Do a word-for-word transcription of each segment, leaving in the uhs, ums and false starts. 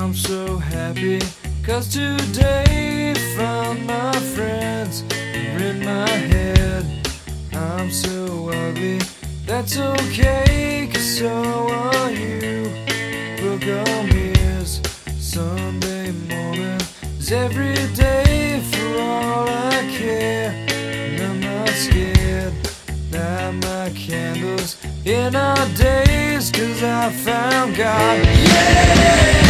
I'm so happy, cause today found my friends are in my head. I'm so ugly, that's okay, cause so are you. Book on mirrors, Sunday morning is every day for all I care. And I'm not scared, light my candles in our days, cause I found God. Yeah!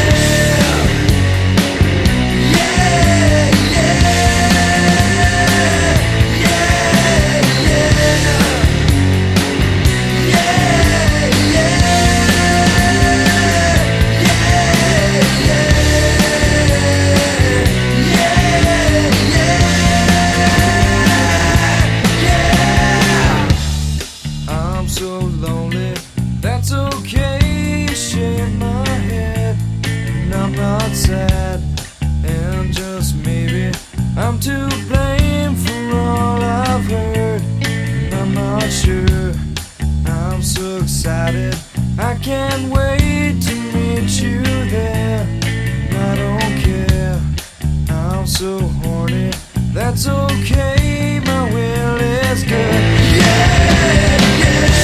So lonely, that's okay, shake my head, and I'm not sad, and just maybe I'm to blame for all I've heard, and I'm not sure. I'm so excited, I can't wait to meet you there, and I don't care, I'm so horny, that's okay, my will is good. Yeah, yeah.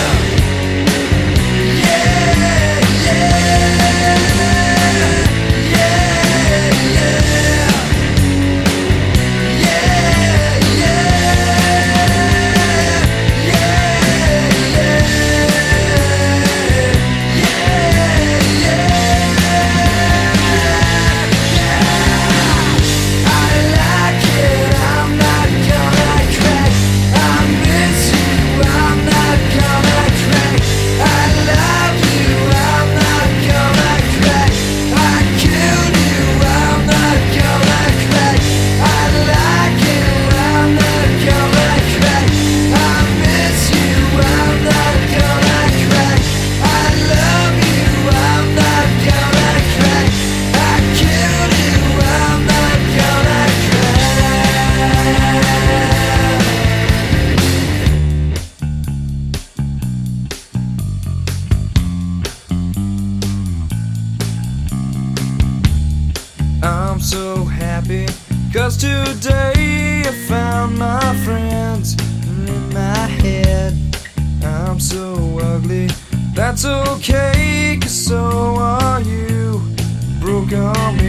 I'm so happy, cause today I found my friends in my head. I'm so ugly, that's okay, cause so are you. Broke on me